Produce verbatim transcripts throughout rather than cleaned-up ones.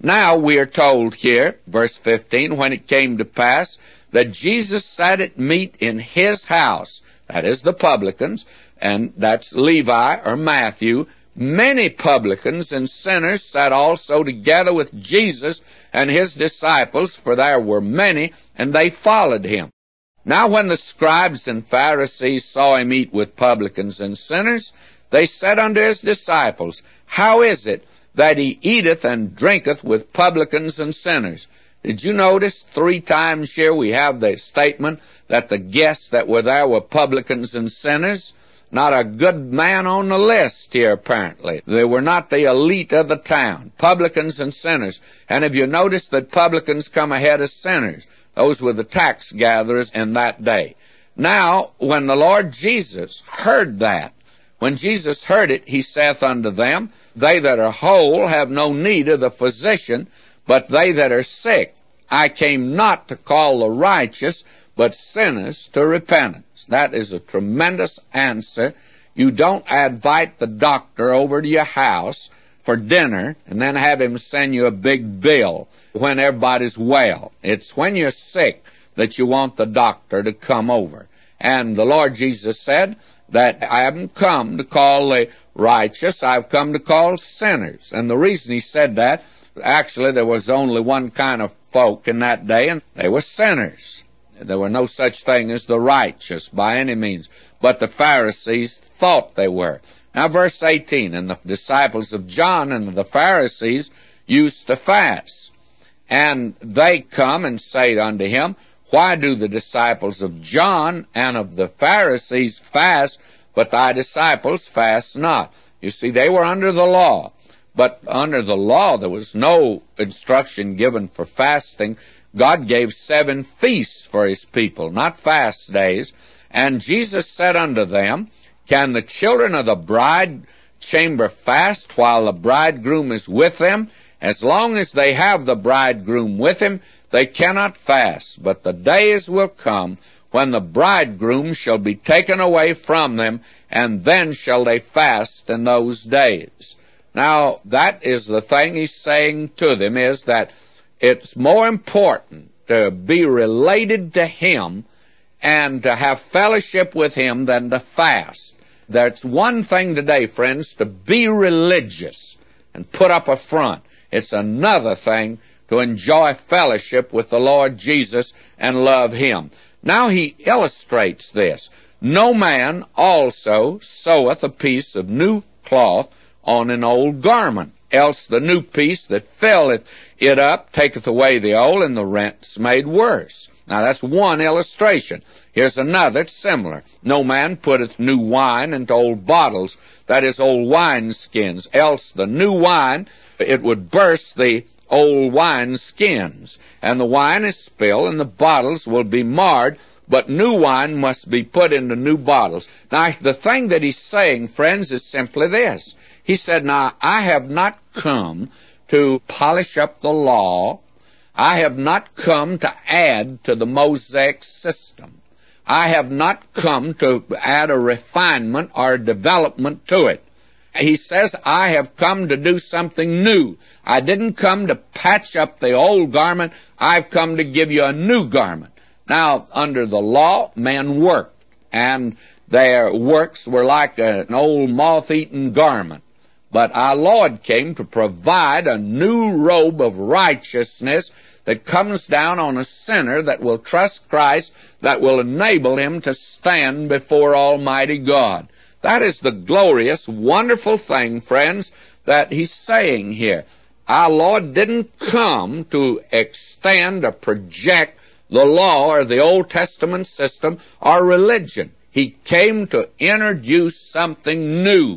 Now we are told here, verse fifteen, when it came to pass that Jesus sat at meat in his house, that is the publicans, and that's Levi or Matthew, many publicans and sinners sat also together with Jesus and his disciples, for there were many, and they followed him. Now when the scribes and Pharisees saw him eat with publicans and sinners, they said unto his disciples, How is it that he eateth and drinketh with publicans and sinners? Did you notice three times here we have the statement that the guests that were there were publicans and sinners? Not a good man on the list here, apparently. They were not the elite of the town, publicans and sinners. And have you noticed that publicans come ahead of sinners? Those were the tax gatherers in that day. Now, when the Lord Jesus heard that, when Jesus heard it, he saith unto them, They that are whole have no need of the physician, but they that are sick. I came not to call the righteous, but sinners to repentance. That is a tremendous answer. You don't invite the doctor over to your house for dinner and then have him send you a big bill when everybody's well. It's when you're sick that you want the doctor to come over. And the Lord Jesus said that I haven't come to call the righteous, I've come to call sinners. And the reason he said that, actually there was only one kind of folk in that day, and they were sinners. There were no such thing as the righteous by any means, but the Pharisees thought they were. Now verse eighteen, and the disciples of John and the Pharisees used to fast. And they come and say unto him, Why do the disciples of John and of the Pharisees fast, but thy disciples fast not? You see, they were under the law. But under the law there was no instruction given for fasting. God gave seven feasts for his people, not fast days. And Jesus said unto them, Can the children of the bride chamber fast while the bridegroom is with them? As long as they have the bridegroom with him, they cannot fast. But the days will come when the bridegroom shall be taken away from them, and then shall they fast in those days. Now, that is the thing he's saying to them, is that it's more important to be related to him and to have fellowship with him than to fast. That's one thing today, friends, to be religious and put up a front. It's another thing to enjoy fellowship with the Lord Jesus and love him. Now he illustrates this. No man also seweth a piece of new cloth on an old garment, else the new piece that filleth it up taketh away the old, and the rent's made worse. Now that's one illustration. Here's another similar. No man putteth new wine into old bottles, that is, old wine skins, else the new wine, it would burst the old wine skins, and the wine is spilled, and the bottles will be marred, but new wine must be put into new bottles. Now, the thing that he's saying, friends, is simply this. He said, Now, I have not come to polish up the law. I have not come to add to the Mosaic system. I have not come to add a refinement or development to it. He says, I have come to do something new. I didn't come to patch up the old garment. I've come to give you a new garment. Now, under the law, men worked, and their works were like an old moth-eaten garment. But our Lord came to provide a new robe of righteousness that comes down on a sinner that will trust Christ, that will enable him to stand before Almighty God. That is the glorious, wonderful thing, friends, that he's saying here. Our Lord didn't come to extend or project the law or the Old Testament system or religion. He came to introduce something new.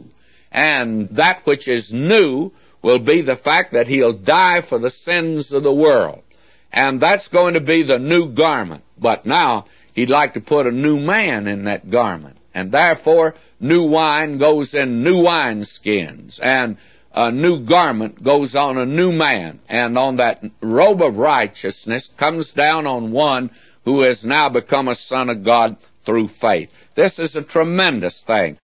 And that which is new will be the fact that he'll die for the sins of the world. And that's going to be the new garment. But now he'd like to put a new man in that garment. And therefore, new wine goes in new wineskins. And a new garment goes on a new man. And on that robe of righteousness comes down on one who has now become a son of God through faith. This is a tremendous thing.